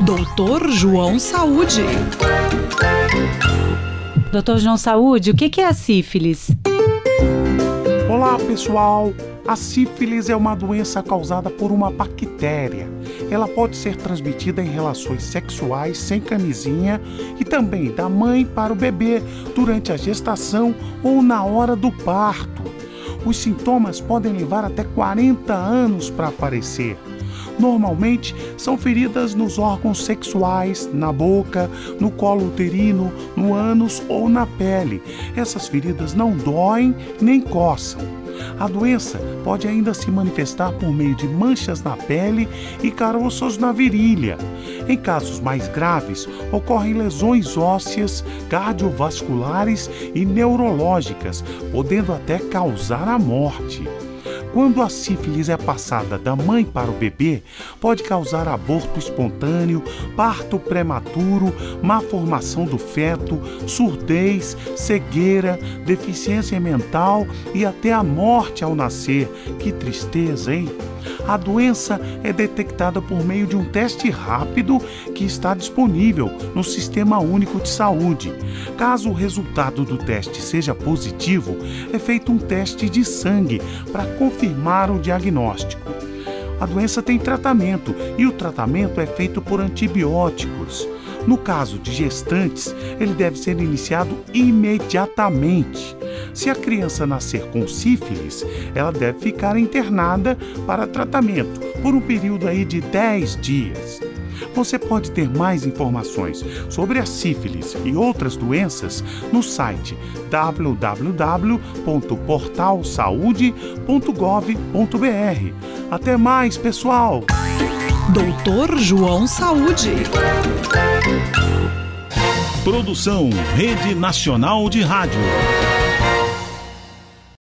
Doutor João Saúde. Doutor João Saúde, o que é a sífilis? Olá, pessoal! A sífilis é uma doença causada por uma bactéria. Ela pode ser transmitida em relações sexuais sem camisinha e também da mãe para o bebê durante a gestação ou na hora do parto. Os sintomas podem levar até 40 anos para aparecer. Normalmente, são feridas nos órgãos sexuais, na boca, no colo uterino, no ânus ou na pele. Essas feridas não doem nem coçam. A doença pode ainda se manifestar por meio de manchas na pele e caroços na virilha. Em casos mais graves, ocorrem lesões ósseas, cardiovasculares e neurológicas, podendo até causar a morte. Quando a sífilis é passada da mãe para o bebê, pode causar aborto espontâneo, parto prematuro, má formação do feto, surdez, cegueira, deficiência mental e até a morte ao nascer. Que tristeza, hein? A doença é detectada por meio de um teste rápido que está disponível no Sistema Único de Saúde. Caso o resultado do teste seja positivo, é feito um teste de sangue para confirmar o diagnóstico. A doença tem tratamento e o tratamento é feito por antibióticos. No caso de gestantes, ele deve ser iniciado imediatamente. Se a criança nascer com sífilis, ela deve ficar internada para tratamento por um período de 10 dias. Você pode ter mais informações sobre a sífilis e outras doenças no site www.portalsaude.gov.br. Até mais, pessoal! Doutor João Saúde. Produção Rede Nacional de Rádio.